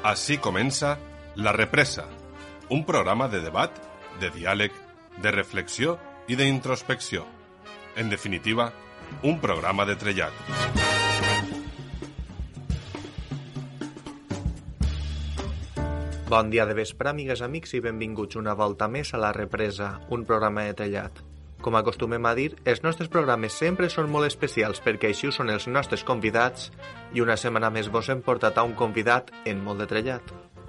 Així comença La Represa, un programa de debat, de diàleg, de reflexió i d'introspecció. En definitiva, un programa de trellat. Bon dia de vespre, amigues, amics, i benvinguts una volta més a La Represa, un programa de trellat. Com acostumem a dir, els nostres programes sempre són molt especials perquè així ho són els nostres convidats i una setmana més vos hem portat a un convidat en molt de trellat.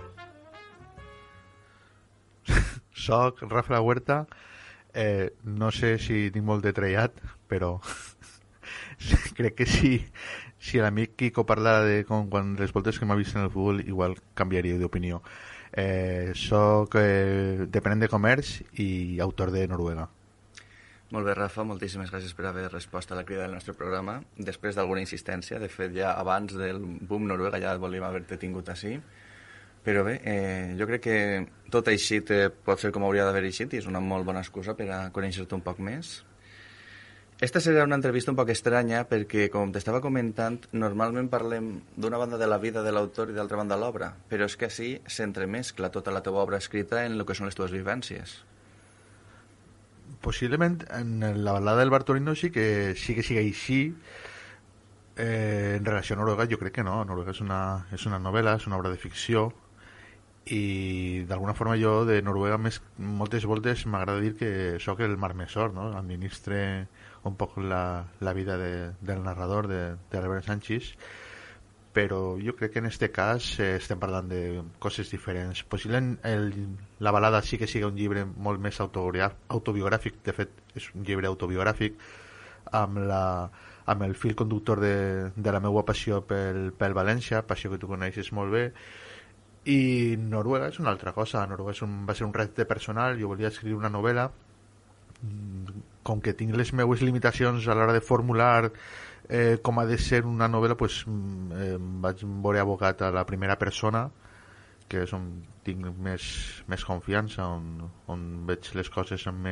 Soc Rafa Huerta, no sé si tinc molt de trellat, però crec que si l'amic Kiko parla de quan les voltes que m'ha vist en el futbol, igual canviaria d'opinió. Soc dependent de comerç i autor de Noruega. Molt bé, Rafa, moltíssimes gràcies per haver respost a la crida del nostre programa. Després d'alguna insistència, de fet ja abans del boom Noruega ja volíem haver-te tingut així. Però bé, jo crec que tot eixit pot ser com hauria d'haver eixit i és una molt bona excusa per a conèixer-te un poc més. Esta serà una entrevista un poc estranya perquè, com t'estava comentant, normalment parlem d'una banda de la vida de l'autor i d'altra banda l'obra, però és que així s'entremescla tota la teva obra escrita en el que són les teves vivències. Possiblement en la balada del Bartolino sí que sigui així. En relació a Noruega jo crec que no. Noruega és una novel·la, és una obra de ficció i d'alguna forma jo de Noruega moltes voltes m'agrada dir que sóc el marmessor, no? Administre un poc la vida del narrador de Albert Sánchez, però jo crec que en este cas estem parlant de coses diferents. Possiblement la balada sí que sigui un llibre molt més autobiogràfic, de fet és un llibre autobiogràfic amb el fil conductor de la meva passió pel València, passió que tu coneixes molt bé. I Noruega és una altra cosa. Noruega va ser un repte personal. Jo volia escriure una novel·la. Com que tinc les meves limitacions a l'hora de formular com ha de ser una novel·la, pues, vaig veure abocat a la primera persona, que és on tinc més confiança, on veig les coses amb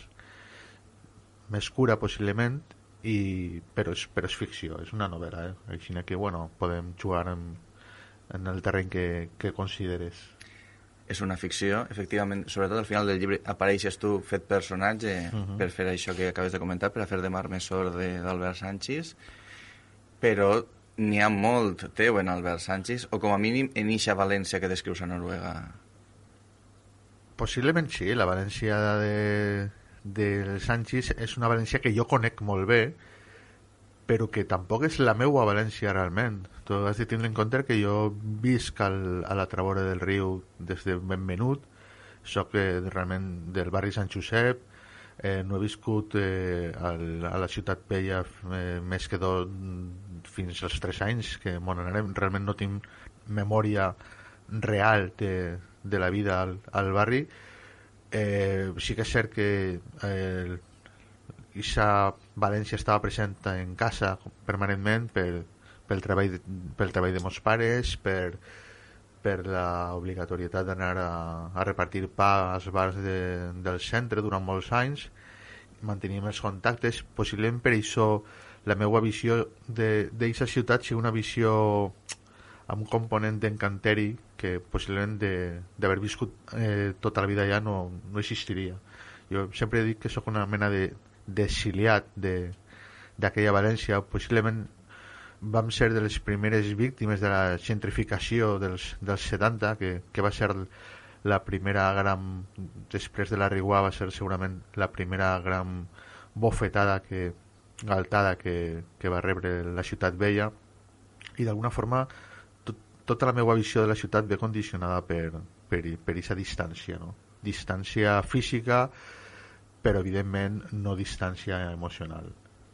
més cura possiblement, però és ficció, és una novel·la, així que bueno, podem jugar en el terreny que consideres. És una ficció, efectivament, sobretot al final del llibre apareixes tu fet personatge per fer això que acabes de comentar, per a fer de marmessor d'Albert Sánchez, però n'hi ha molt teu en Albert Sánchez, o com a mínim en eixa València que descrius a Noruega. Possiblement sí, la València del Sánchez és una València que jo conec molt bé, però que tampoc és la meua València realment. Tu has de tindre en compte que jo visc a l'altra vora del riu des de ben menut, soc realment del barri Sant Josep, no he viscut a la ciutat vella més que fins als 3 anys que m'on anarem. Realment no tinc memòria real de la vida al barri. Sí que és cert que aquesta València estava present en casa permanentment pel treball de meus pares, per l'obligatorietat d'anar a repartir pa als bars del centre durant molts anys. Manteníem els contactes. Possiblement per això la meva visió d'aquesta ciutat sigui una visió amb un component d'encanteri que possiblement d'haver viscut tota la vida allà no existiria. Jo sempre dic que sóc una mena d'exiliat d'aquella València. Possiblement vam ser de les primeres víctimes de la gentrificació dels 70, que va ser la primera gran, després de la Riuà, va ser segurament la primera gran bofetada galtada que va rebre la ciutat vella, i d'alguna forma tota la meva visió de la ciutat ve condicionada per aquesta distància, no? Distància física, però evidentment no distància emocional.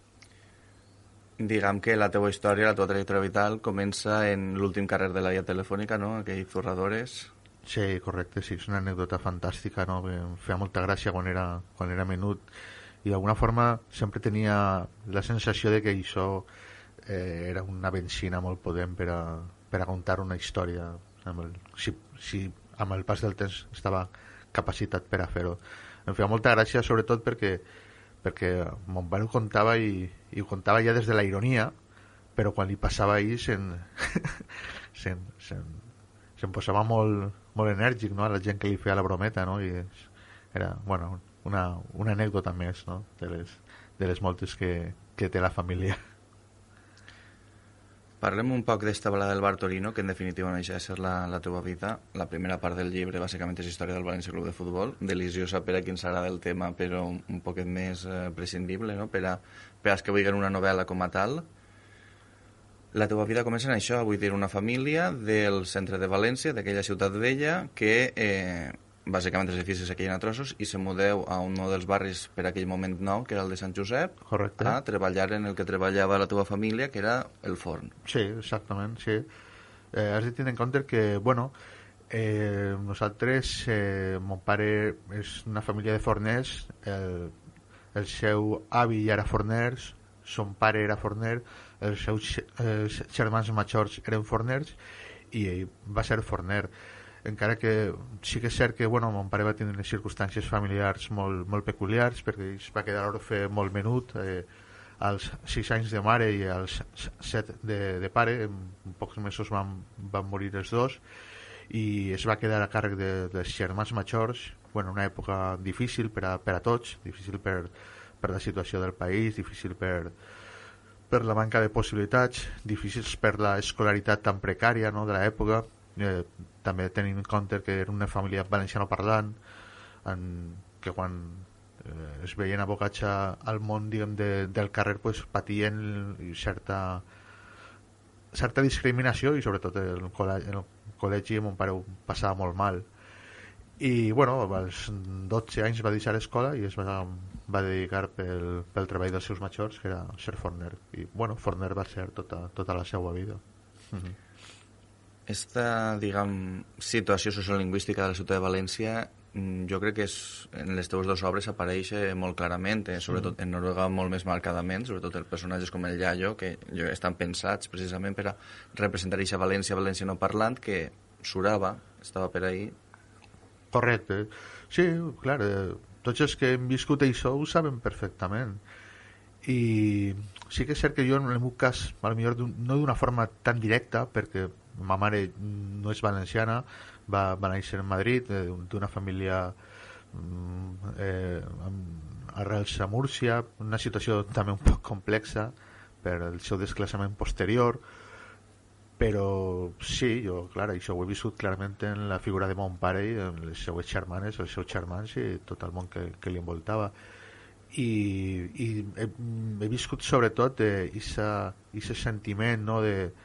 Diguem que la teva història, la teva trajectòria vital comença en l'últim carrer de la via telefònica, no? Aquell Zurradores. Sí, correcte, sí, és una anècdota fantàstica, no? Em feia molta gràcia quan era menut, i d'alguna forma sempre tenia la sensació de que això era una benzina molt potent per a contar una història, si amb el pas del temps estava capacitat per a fer-ho. Em feia molta gràcia, sobretot perquè mon pare ho contava i ho contava ja des de la ironia, però quan li passava ahir se'm posava molt, molt enèrgic, no?, a la gent que li feia la brometa, no?, i era, bueno, una anècdota més, no?, de les moltes que té la família. Parlem un poc d'esta balada del Bar Torino, que en definitiva no deixa de ser la teva vida. La primera part del llibre bàsicament és història del València Club de Futbol, deliciosa per a qui ens agrada el tema, però un poquet més prescindible, no?, per als que vulguin una novel·la com a tal. La teva vida comença en això, vull dir, una família del centre de València, d'aquella ciutat vella, que bàsicament els edificis es queien a trossos i se mudeu a un dels barris per aquell moment nou, que era el de Sant Josep. Correcte. A treballar en el que treballava la teva família, que era el forn. Sí, exactament, sí. Has de tenir en compte que, bueno, nosaltres, mon pare és una família de forners, el seu avi ja era forner, son pare era forner, els seus germans majors eren forners i ell va ser forner. Encara que sí que és cert que, bueno, mon pare va tenir unes circumstàncies familiars molt, molt peculiars, perquè ell va quedar orfe molt menut, als 6 anys de mare i als 7 de pare. En pocs mesos van morir els dos i es va quedar a càrrec dels germans majors. Bueno, una època difícil per a tots, difícil per la situació del país, difícil per la manca de possibilitats, difícils per l'escolaritat tan precària, no?, de l'època. També tenint en compte que era una família valencianoparlant, que quan es veien abocats al món, diguem, del carrer, pues, patien certa discriminació, i sobretot en el col·legi mon pare ho passava molt mal. I bueno, als 12 anys va deixar l'escola i es va dedicar pel treball dels seus majors, que era ser forner. I bueno, forner va ser tota la seva vida. Esta, diguem, situació sociolingüística de la ciutat de València, jo crec que en les teves dues obres apareix molt clarament, sobretot en Noruega molt més marcadament, sobretot els personatges com el Yayo, que estan pensats precisament per a representar aquesta València no parlant, que surava, estava per ahí. Correcte. Sí, clar, tots els que hem viscut això ho saben perfectament. I sí que és cert que jo, en el meu cas, potser no d'una forma tan directa, perquè ma mare no és valenciana, va néixer en Madrid, d'una família amb arrels a Múrcia, una situació també un poc complexa per el seu desclassament posterior, però sí, jo, clar, això ho he viscut clarament en la figura de mon pare i en les seues germanes, els seus germans i tot el món que li envoltava. I he viscut sobretot aquest sentiment, no,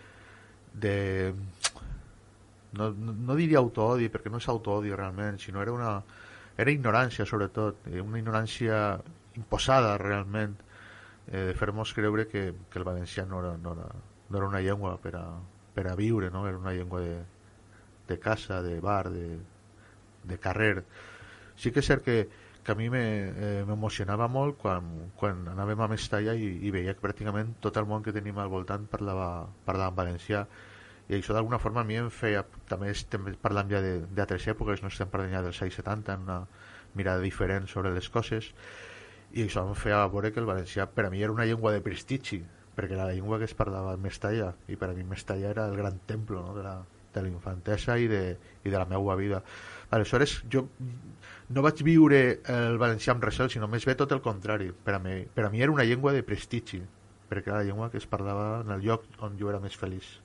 no diria autoodi, perquè no és autoodi realment, sinó era ignorància, sobretot, una ignorància imposada realment, de fer-nos creure que el valencià no era una llengua per a viure, no? Era una llengua de casa, de bar, de carrer. Sí que és cert que a mi m'emocionava molt quan anàvem a Mestalla i veia que pràcticament tot el món que tenim al voltant parlava en valencià, i això d'alguna forma a mi em feia, també estem parlant ja d'altres èpoques, no estem parlant ja dels anys 70, una mirada diferent sobre les coses, i això em feia veure que el valencià per a mi era una llengua de prestigi, perquè era la llengua que es parlava a Mestalla, i per a mi Mestalla era el gran templo, no?, de la infantesa i de la meva vida. Aleshores jo no vaig viure el valencià amb recel, sinó més bé tot el contrari. Per a mi era una llengua de prestigi, perquè era la llengua que es parlava en el lloc on jo era més feliç.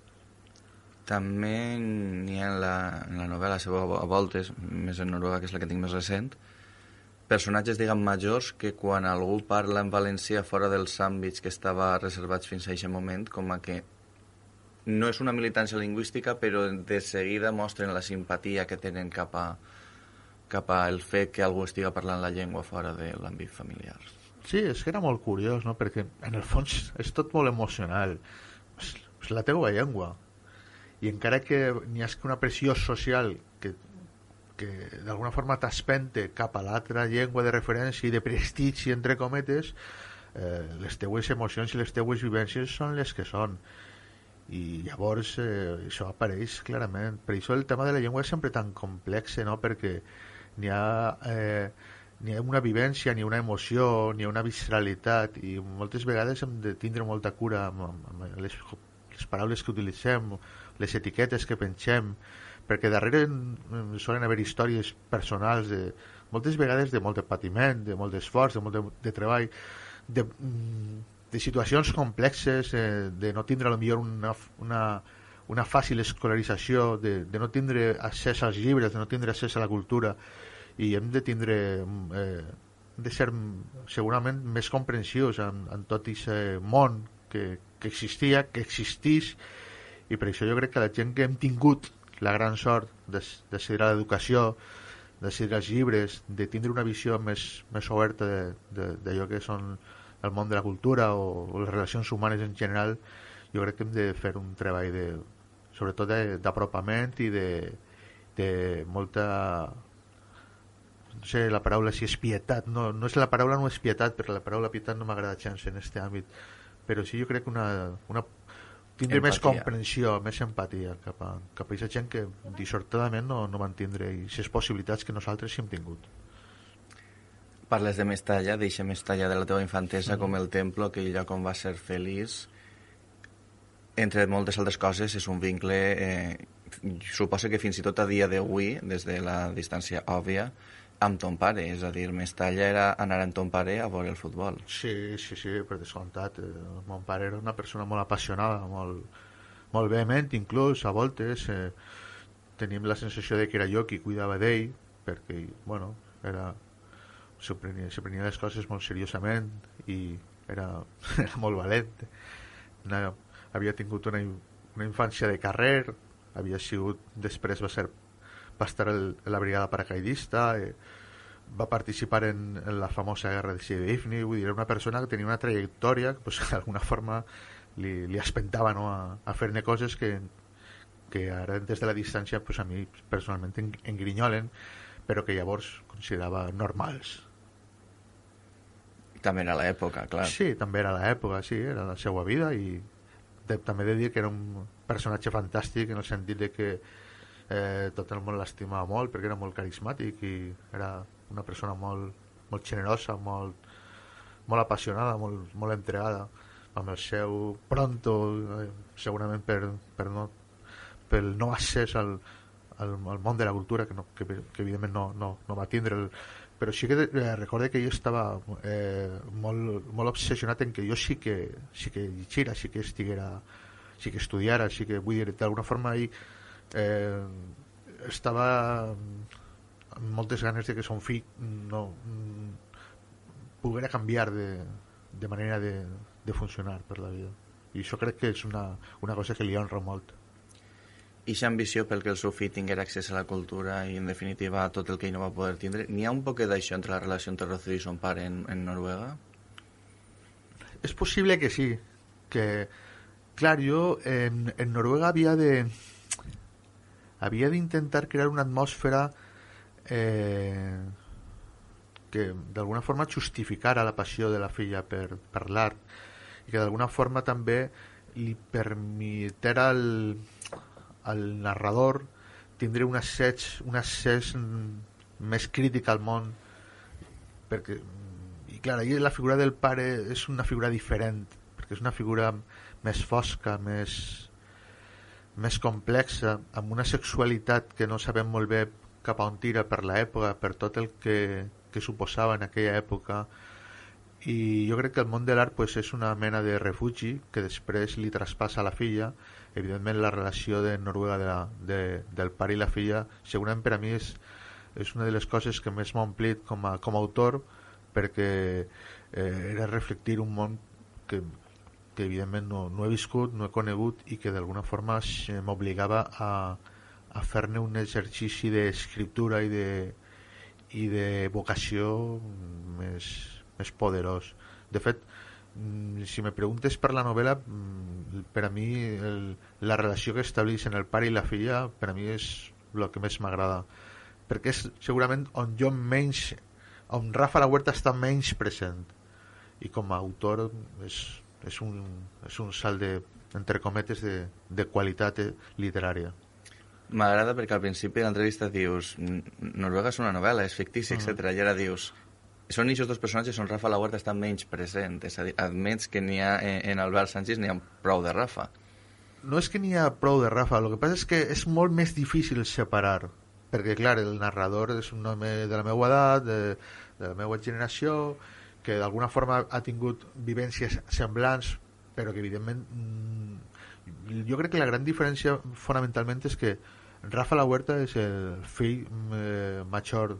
També n'hi ha en la novel·la seva a voltes, més en Noruega, que és la que tinc més recent, personatges, diguem, majors que quan algú parla en valencià fora dels àmbits que estava reservats fins a aquest moment, com a que no és una militància lingüística, però de seguida mostren la simpatia que tenen cap a el fet que algú estiga parlant la llengua fora de l'àmbit familiar. Sí, és que era molt curiós, no?, perquè en el fons és tot molt emocional. És la teva llengua. I encara que n'hi hagi una pressió social que d'alguna forma t'espente cap a l'altra llengua de referència i de prestigi, entre cometes, les teues emocions i les teues vivències són les que són. I llavors això apareix clarament. Per això el tema de la llengua és sempre tan complex, no?, perquè n'hi ha una vivència, ni una emoció, ni una visceralitat, i moltes vegades hem de tindre molta cura amb les paraules que utilitzem, les etiquetes que pensem, perquè darrere solen haver històries personals moltes vegades de molt de patiment, de molt d'esforç, de molt de treball, de situacions complexes, de no tindre potser una fàcil escolarització, de no tindre accés als llibres, de no tindre accés a la cultura, i hem de tindre de ser segurament més comprensius en tot aquest món que existia, que existís, i per això jo crec que la gent que hem tingut la gran sort de ser a l'educació, de ser als llibres, de tindre una visió més oberta d'allò que són el món de la cultura o les relacions humanes en general, jo crec que hem de fer un treball sobretot d'apropament i de molta, no sé la paraula si és pietat, no és la paraula, no és pietat, perquè la paraula pietat no m'agrada gens en aquest àmbit, però sí jo crec que tindre empatia, més comprensió, més empatia cap a aquesta gent que dissortadament no van tindre aquestes possibilitats que nosaltres sí hem tingut. Parles de Mestalla, d'eixa Mestalla de la teva infantesa, com el templo, aquell lloc on va ser feliç. Entre moltes altres coses és un vincle, suposo que fins i tot a dia d'avui, des de la distància òbvia, amb ton pare, és a dir, Mestalla era anar amb ton pare a veure el futbol. Sí, per descomptat. Mon pare era una persona molt apassionada, molt vehement, inclús a voltes tenim la sensació de que era jo qui cuidava d'ell, perquè, bueno, se prenia les coses molt seriosament i era molt valent. Havia tingut una infància de carrer, havia sigut, després va estar a la brigada paracaidista, va participar en la famosa guerra de Siegfried, vull dir, era una persona que tenia una trajectòria que pues, d'alguna forma li espentava, no, a fer-ne coses que ara des de la distància pues, a mi personalment engrinyolen, però que llavors considerava normals. També era l'època, clar. Sí, també era l'època, sí, era la seva vida, i també he de dir que era un personatge fantàstic en el sentit de que tot el món l'estimava molt perquè era molt carismàtic i era una persona molt generosa, molt apassionada, molt entregada, amb el seu pronto, segurament pel no accés al món de la cultura que evidentment no va tindre, però sí que recorde que jo estava molt obsessionat en que jo sí que llegiera, sí que estudiara, sí que, vull dir, d'alguna forma ell estava amb moltes ganes de que son fill poguera canviar de manera de funcionar per la vida, i això crec que és una cosa que li honra molt. I aquesta ambició pel que el seu fill tinguera accés a la cultura i en definitiva a tot el que ell no va poder tindre, n'hi ha un poquet d'això entre la relació entre Rocío i son pare en Noruega? És possible que sí, que clar, jo en Noruega havia d'intentar crear una atmosfera que d'alguna forma justificara la passió de la filla per l'art i que d'alguna forma també li permetera al narrador tindre un accés més crític al món, perquè i clar, ahir la figura del pare és una figura diferent, perquè és una figura més fosca, més complexa, amb una sexualitat que no sabem molt bé cap a on tira per l'època, per tot el que suposava en aquella època, i jo crec que el món de l'art pues, és una mena de refugi que després li traspassa a la filla. Evidentment la relació de Noruega del pare i la filla segurament per a mi és una de les coses que més m'ha omplit com a autor, perquè era reflectir un món que evidentment no he viscut, no he conegut i que d'alguna forma m'obligava a fer-ne un exercici d'escriptura i de vocació més poderós. De fet, si me preguntes per la novel·la, per a mi la relació que estableixen el pare i la filla per a mi és el que més m'agrada, perquè és segurament on Rafa La Huerta està menys present, i com a autor és un salt entre cometes de qualitat literària. M'agrada perquè al principi de l'entrevista dius Noruega és una novel·la, és fictici, etc. I ara dius són aquests dos personatges on Rafa La Huerta està menys present, és a dir, admets que n'hi ha en Albert Sánchez n'hi ha prou de Rafa. no és que n'hi ha prou de Rafa, el que passa és que és molt més difícil separar, perquè clar, el narrador és un home de la meva edat, de la meva generació, que d'alguna forma ha tingut vivències semblants, però que evidentment jo crec que la gran diferència fonamentalment és que Rafa La Huerta és el fill major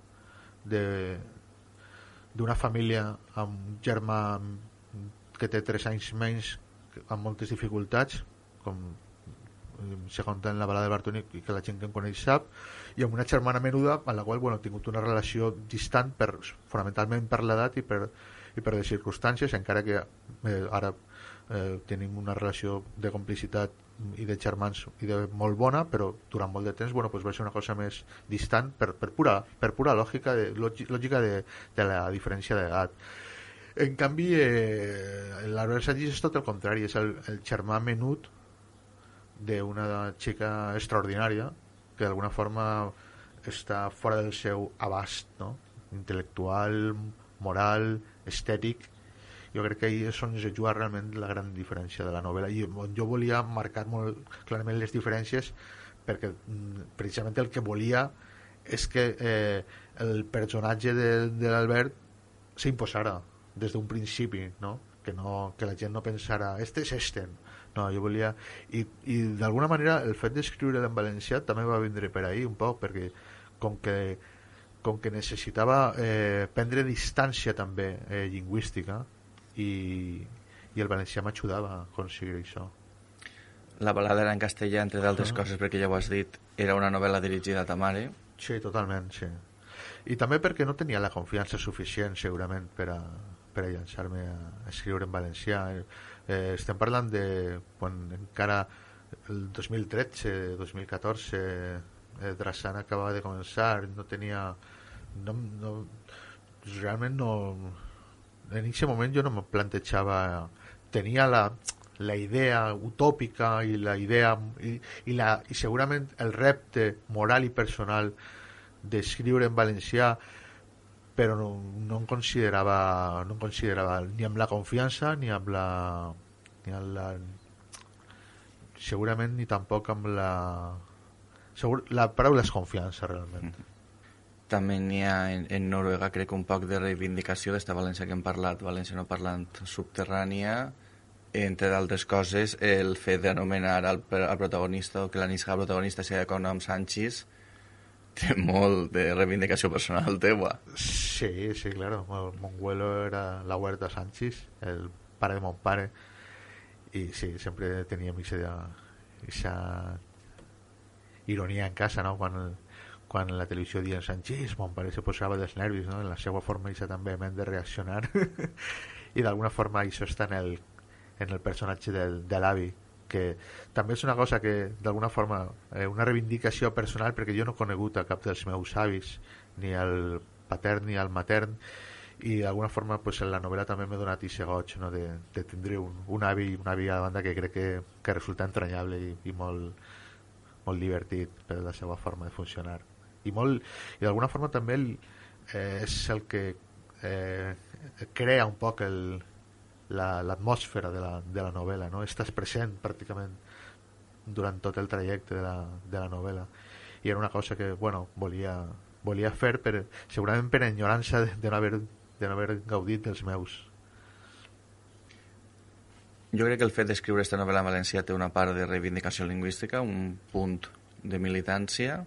d'una família amb un germà que té 3 anys menys, amb moltes dificultats, com se conta en la balada de Bartoni, i que la gent que em coneix sap, i amb una germana menuda amb la qual he tingut una relació distant fonamentalment per l'edat i per les circumstàncies, encara que ara tenim una relació de complicitat i de germans i de molt bona, però durant molt de temps va ser una cosa més distant per pura lògica de la diferència d'edat. En canvi l'Albert Sanchis és tot el contrari, és el germà menut d'una xica extraordinària que d'alguna forma està fora del seu abast, no? Intel·lectual, moral, estètic. Jo crec que ahí és on es juga realment la gran diferència de la novel·la, i jo volia marcar molt clarament les diferències perquè precisament el que volia és que el personatge de l'Albert s'imposara des d'un principi, no? Que la gent no pensara este és Esten, no, jo volia i d'alguna manera el fet d'escriure en valencià també va vindre per ahí un poc, perquè com que necessitava prendre distància també lingüística, i el valencià m'ajudava a aconseguir això. La balada era en castellà, entre d'altres coses, perquè ja ho has dit, era una novel·la dirigida a ta mare. Sí, totalment, sí. I també perquè no tenia la confiança suficient, segurament, per a llançar-me a escriure en valencià. Estem parlant de quan encara el 2013-2014 Drassana acabava de començar, no tenia... realment no... En aquest moment jo no me plantejava, tenia la idea utòpica i la idea i segurament el repte moral i personal d'escriure en valencià, però no em considerava ni amb la confiança ni amb la segurament ni tampoc amb la paraula és confiança realment. També n'hi ha en Noruega, crec, un poc de reivindicació d'esta València que hem parlat, València no parlant subterrània, entre d'altres coses el fet d'anomenar al protagonista, o que la nisca protagonista sigui de cognom Sanchis, té molt de reivindicació personal teua. Sí, claro, el monguelo era la Huerta Sanchis, el pare de mon pare, i sí, sempre teníem esa ironia en casa, no?, quan la televisió dient Sanchis, mon pare se posava dels nervis, no?, en la seva forma també de reaccionar i d'alguna forma això està en el personatge de l'avi, que també és una cosa que d'alguna forma una reivindicació personal, perquè jo no he conegut a cap dels meus avis, ni al patern ni al matern, i d'alguna forma pues, en la novel·la també m'he donat aquest goig, no?, de tindre un avi a banda que crec que resulta entranyable i molt divertit per la seva forma de funcionar, i d'alguna forma també és el que crea un poc l'atmosfera de la novel·la, no? Estàs present pràcticament durant tot el trajecte de la novel·la, i era una cosa que volia fer segurament per enyorança de no haver gaudit dels meus. Jo crec que el fet d'escriure aquesta novel·la en valencià té una part de reivindicació lingüística, un punt de militància.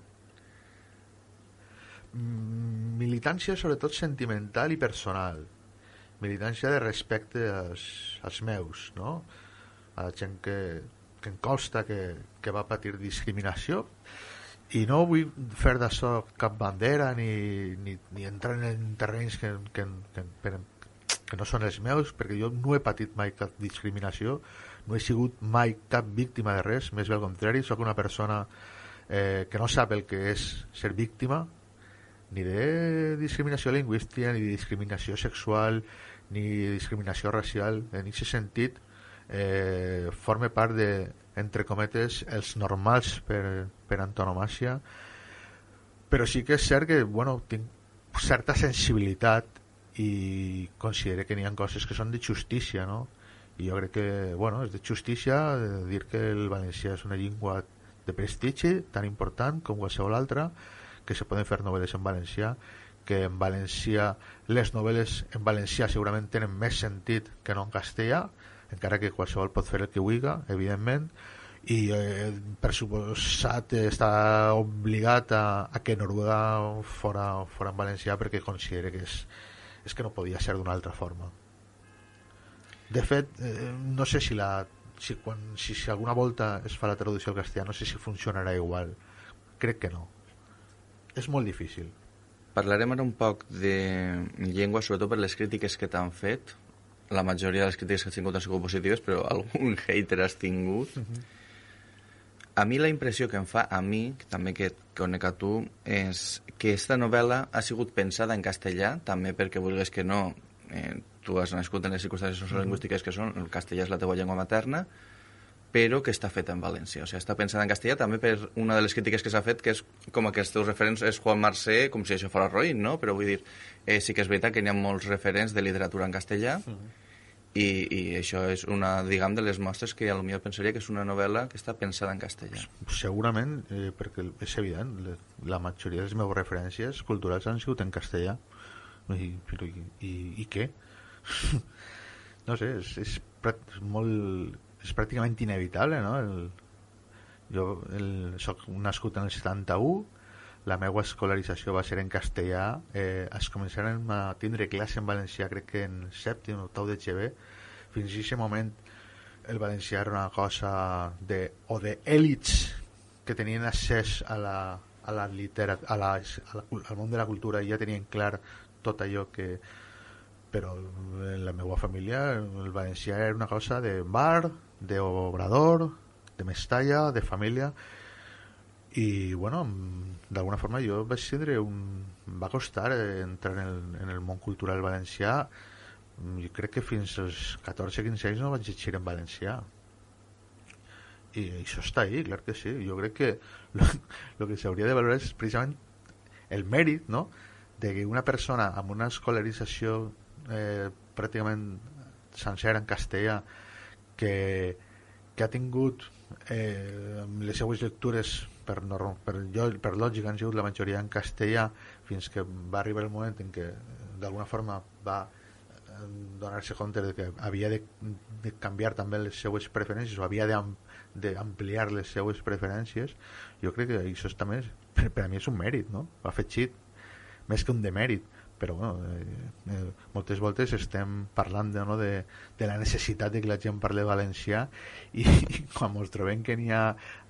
Militància sobretot sentimental i personal, militància de respecte als meus, no?, a la gent que em consta que va patir discriminació, i no vull fer d'això cap bandera ni entrar en terrenys que no són els meus, perquè jo no he patit mai cap discriminació, no he sigut mai cap víctima de res, més bé al contrari, sóc una persona que no sap el que és ser víctima ni de discriminació lingüística, ni de discriminació sexual, ni de discriminació racial. En aquest sentit forma part de, entre cometes, els normals per antonomàsia, però sí que és cert que tinc certa sensibilitat i considero que n'hi ha coses que són de justícia, no? i jo crec que, bueno, és de justícia dir que el valencià és una llengua de prestigi tan important com qualsevol altra, que se poden fer novel·les en valencià, que en valencià les novel·les en valencià segurament tenen més sentit que no en castellà, encara que qualsevol pot fer el que vulgui, evidentment, i per suposat està obligat a que Noruega fora en valencià, perquè considera que és que no podia ser d'una altra forma. De fet, no sé si alguna volta es fa la traducció al castellà, no sé si funcionarà igual. Crec que no. És molt difícil. Parlarem ara un poc de llengua, sobretot per les crítiques que t'han fet. La majoria de les crítiques que has tingut han sigut positives, però algun hater has tingut. A mi la impressió que em fa, a mi, també que conec a tu, és que esta novel·la ha sigut pensada en castellà, també perquè vulguis que no, tu has nascut en les circumstàncies sociolingüístiques que són, el castellà és la teva llengua materna, però que està feta en valencià. O sigui, està pensada en castellà també per una de les crítiques que s'ha fet, que és com que els teus referents és Juan Marsé, com si això fos Roïn, no? Però vull dir, sí que és veritat que n'hi ha molts referents de literatura en castellà, i això és una, diguem, de les mostres que potser pensaria que és una novel·la que està pensada en castellà. Segurament, perquè és evident, la majoria de les meves referències culturals han sigut en castellà. I què? No sé, és pràcticament inevitable, no? Jo soc nascut en el 71, la meva escolarització va ser en castellà, es començaren a tindre classe en valencià, crec que en sèptim o octau de GB. Fins a aquest moment el valencià era una cosa d'èlits que tenien accés al món de la cultura i ja tenien clar tot allò que... Però en la meva família el valencià era una cosa de bar, d'obrador, de Mestalla, de família. I bueno, d'alguna forma jo vaig tindre va costar entrar en el món cultural valencià. Jo crec que fins als 14-15 anys no vaig llegir en valencià, i això està ahí, clar que sí. Jo crec que el que s'hauria de valorar és precisament el mèrit, no?, de que una persona amb una escolarització pràcticament sencera en castellà, que ha tingut les seues lectures per lògica han sigut la majoria en castellà, fins que va arribar el moment en què d'alguna forma va donar-se compte de que havia de canviar també les seues preferències, o havia d'ampliar les seues preferències. Jo crec que això també per a mi és un mèrit, no? Ho ha afegit més que un demèrit, però bueno, moltes voltes estem parlant de la necessitat de que la gent parli valencià, i quan ens trobem que n'hi ha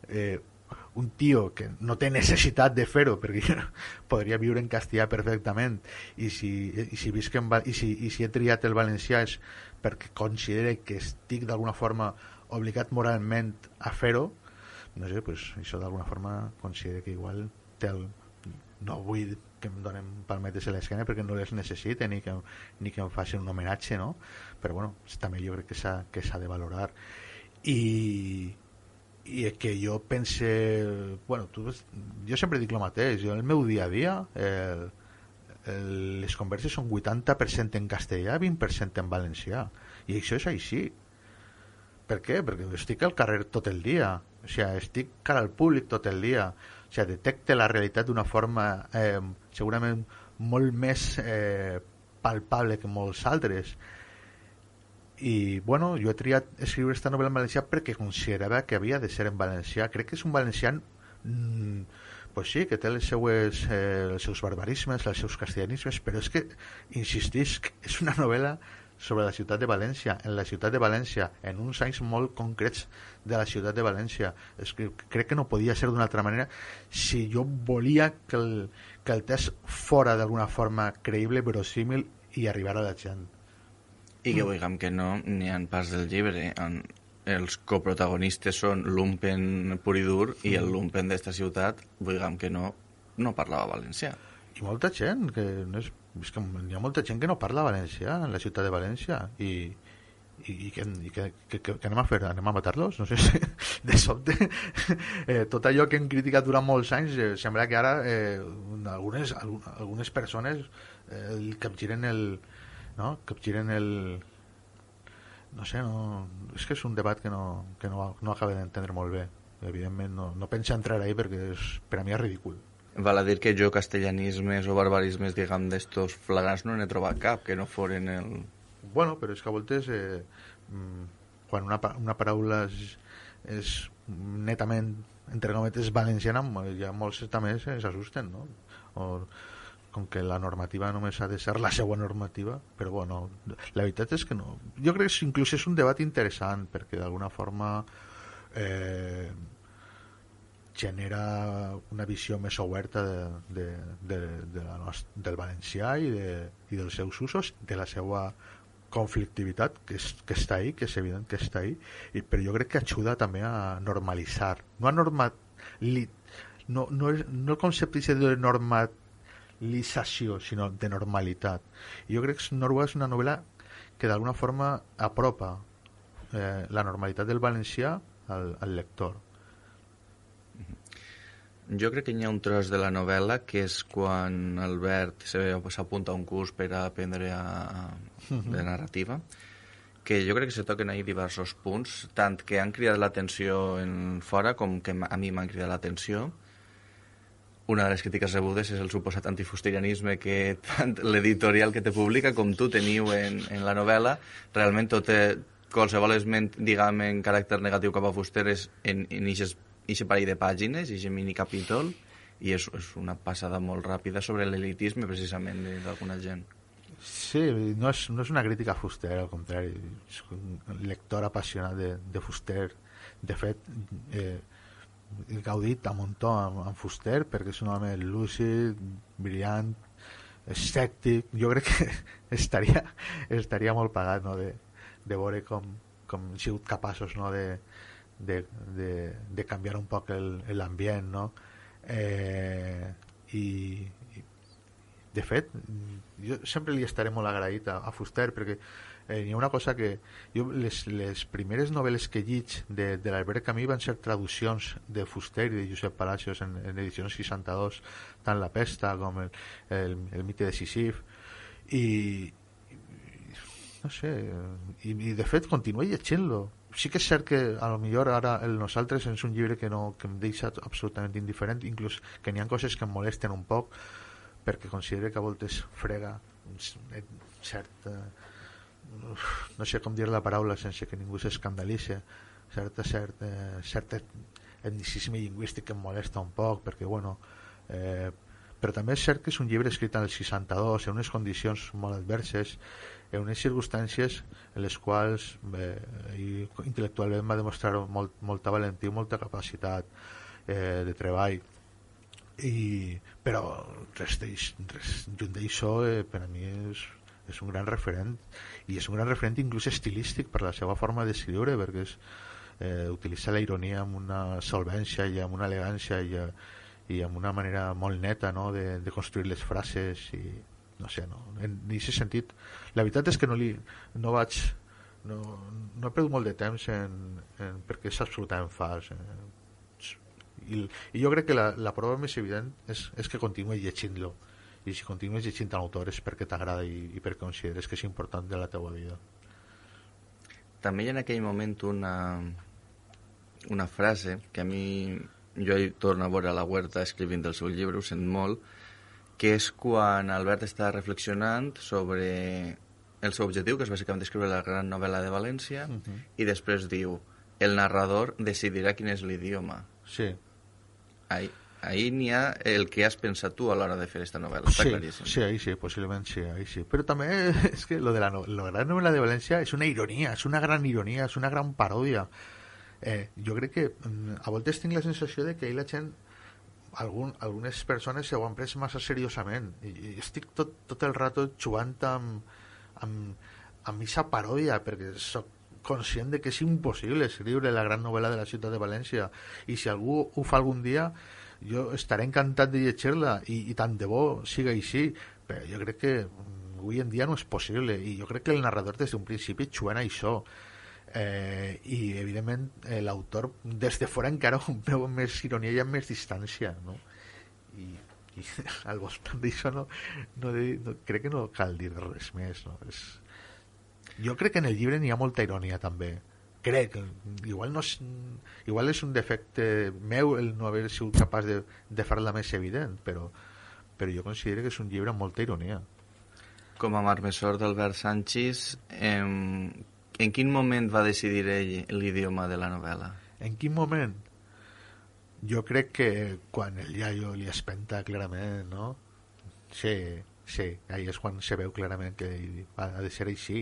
un tio que no té necessitat de fer-ho, perquè podria viure en castellà perfectament, i si he triat el valencià és perquè considere que estic d'alguna forma obligat moralment a fer-ho, no sé, pues això d'alguna forma considero que igual no vull que em donen palmetes a l'esquena perquè no les necessite, ni que em facin un homenatge, no? Però bueno, també jo crec que s'ha de valorar. I que jo pense, bueno, jo sempre dic el mateix, jo en el meu dia a dia les converses són 80% en castellà, 20% en valencià, i això és així. Per què? Perquè estic al carrer tot el dia, o sigui, estic cara al públic tot el dia, o sigui, detecte la realitat d'una forma segurament molt més palpable que molts altres. I bueno, jo he triat escriure aquesta novel·la en valencià perquè considerava que havia de ser en valencià. Crec que és un valencià pues sí, que té els seus barbarismes, els seus castellanismes, però és que, insistisc, és una novel·la sobre la ciutat de València, en la ciutat de València, en uns anys molt concrets de la ciutat de València. És que crec que no podia ser d'una altra manera si jo volia que el text fora d'alguna forma creïble, verosímil, i arribar a la gent. I que vulguem que no, n'hi ha parts del llibre on els coprotagonistes són lumpen pur i dur, i el lumpen d'esta ciutat, vulguem que no parlava valencià. I molta gent que no és que hi ha molta gent que no parla valencià en la ciutat de València, i què anem a fer? Anem a matar-los? No sé si de sobte tot allò que hem criticat durant molts anys sembla que ara algunes persones capgiren no sé, és que és un debat que no acaba d'entendre molt bé. Evidentment no pensa entrar ahí perquè per a mi és ridícul. Val a dir que jo castellanismes o barbarismes, diguem, d'estos flagrants no n'he trobat cap, que no foren el... Bueno, però és que a voltes quan una paraula és netament, entre cometes, valenciana, hi ha molts que també s'assusten, no? O com que la normativa només ha de ser la seva normativa, però bueno, la veritat és que no. Jo crec que inclús és un debat interessant, perquè d'alguna forma genera una visió més oberta del valencià i dels seus usos, de la seva conflictivitat que està ahí, que és evident que està ahí, però jo crec que ajuda també a normalitzar, no el concepte de normalització, sinó de normalitat. I jo crec que Noruega és una novel·la que d'alguna forma apropa la normalitat del valencià al lector. Jo crec que hi ha un tros de la novel·la que és quan Albert s'apunta a un curs per a aprendre de narrativa, que jo crec que se toquen ahí diversos punts, tant que han cridat l'atenció en fora com que a mi m'han cridat l'atenció. Una de les crítiques rebudes és el suposat antifusterianisme que tant l'editorial que te publica com tu teniu en la novel·la. Realment qualsevol esment, diguem, en caràcter negatiu cap a Fuster és en eixe parell de pàgines, eixe minicapítol, i és una passada molt ràpida sobre l'elitisme precisament d'alguna gent. Sí, no és una crítica a Fuster, al contrari, és un lector apassionat de Fuster. De fet, he gaudit a muntó amb Fuster perquè és un home lúcid, brillant, escèptic. Jo crec que estaria molt pagat, no?, de veure com hem sigut capaços, no?, de canviar un poc l'ambient, no? I de fet jo sempre li estaré molt agraït a Fuster perquè hi ha una cosa que jo, les primeres novel·les que lliig de l'Albert Camus van ser traduccions de Fuster i de Josep Palacios en edicions 62, tant La Pesta com el mite de Sísif, i no sé, i de fet continuo llegint-lo. Sí que és cert que a lo millor ara el Nosaltres és un llibre que em deixa absolutament indiferent, inclús que n'hi ha coses que em molesten un poc perquè considero que a voltes frega cert no sé com dir la paraula sense que ningú s'escandalitze, cert etnicisme lingüístic que em molesta un poc perquè bueno, però també és cert que és un llibre escrit en el 62 en unes condicions molt adverses, en unes circumstàncies en les quals intel·lectualment va demostrar molta valentia i molta capacitat de treball, però junt d'això per a mi és un gran referent, i és un gran referent inclús estilístic per la seva forma d'escriure, perquè utilitza la ironia amb una solvència i amb una elegància i amb una manera molt neta, no?, de construir les frases, i no sé, en aquest sentit la veritat és que no he perdut molt de temps perquè és absolutament fals, i jo crec que la prova més evident és que continuï llegint-lo, i si continues llegint l'autor és perquè t'agrada i perquè consideres que és important de la teua vida. També hi ha en aquell moment una frase que a mi, jo hi torno a veure a la Huerta escrivint el seu llibre, ho sent molt, que és quan Albert està reflexionant sobre el seu objectiu, que és bàsicament escriure la gran novel·la de València, i després diu, el narrador decidirà quin és l'idioma. Sí. Ahí n'hi ha el que has pensat tu a l'hora de fer aquesta novel·la, està claríssim. Sí, ahí sí, possiblement sí, ahí sí. Però també és que lo de la gran novel·la de València és una ironia, és una gran ironia, és una gran paròdia. Jo crec que a voltes tinc la sensació de que ahir la gent algunes persones s'ho han pres massa seriosament i estic tot el rato jugant amb aquesta paròdia perquè soc conscient de que és impossible escriure la gran novel·la de la ciutat de València, i si algú ho fa algun dia jo estaré encantat de llegir-la i tant de bo siga així, però jo crec que avui en dia no és possible, i jo crec que el narrador des d'un principi jugant a això, i evidentment l'autor des de fora encara ho veu amb més ironia i amb més distància, no? I al voltant d'això no crec que no cal dir res més, no? Jo crec que en el llibre n'hi ha molta ironia també. Crec, igual no és, igual és un defecte meu el no haver sigut capaç de fer-la més evident, però jo considero que és un llibre amb molta ironia. Com a marmessor d'Albert Sanchis, en quin moment va decidir ell l'idioma de la novel·la? En quin moment? Jo crec que quan el iaio li espenta clarament, no? Sí, ahí és quan se veu clarament que ha de ser així.